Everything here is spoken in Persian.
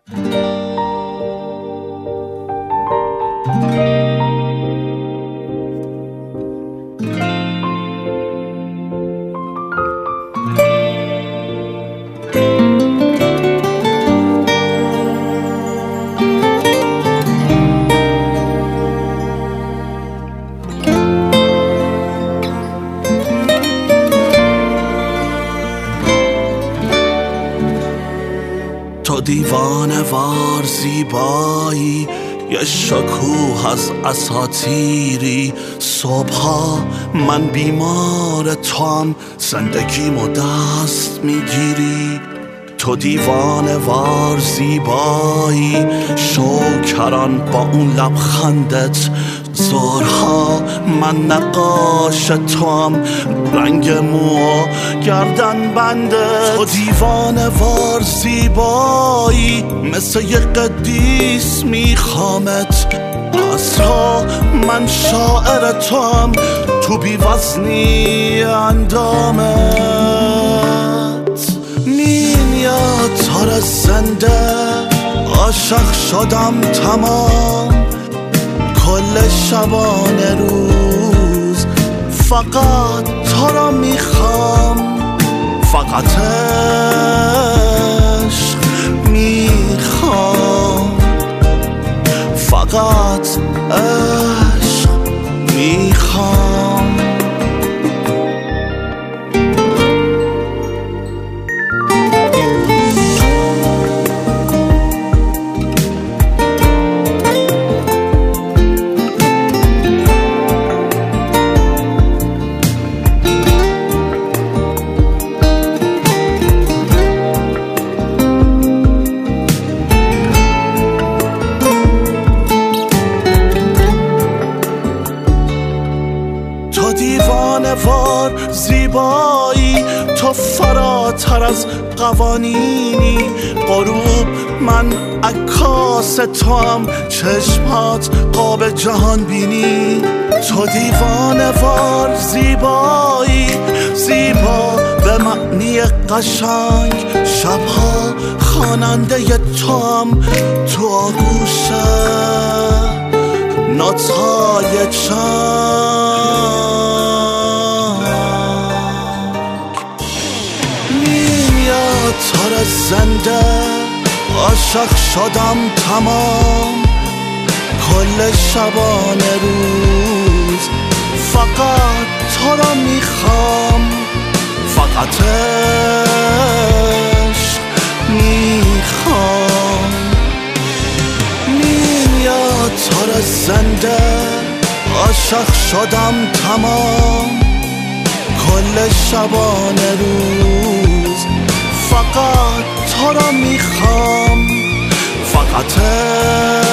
تو دیوانه وار زیبایی، یه شکوه از اساطیری. صبحا من بیمار توام، زندگیمو دست میگیری. تو دیوانه وار زیبایی، شوکران با اون لبخندت. زورها من نقاش توام، رنگ مو گردن بنده. تو دیوانه وار زیبایی، مثل یه قدیس میخوامت. عصرها من شاعر توام، تو بی‌وزنی اندامت. میاد تار زنده، عاشق شدم تمام. کل شبانه روز فقط تو را میخوام. فقط عشق میخوام، فقط عشق میخوام. تو دیوانه وار زیبایی، تو فراتر از قوانینی. غروب من عکاس توام، چشمات قاب جهان بینی. تو دیوانه وار زیبایی، زیبا به معنی قشنگ. شبها خواننده توام، تو آغوش نوت‌های چنگ. میاد تار زنده، عاشق شدم تمام. کل شبانه روز فقط تو را میخوام. فقط عشق میخوام. میاد تار زنده، عاشق شدم تمام. کل شبانه روز فقط تو را میخوام. فقط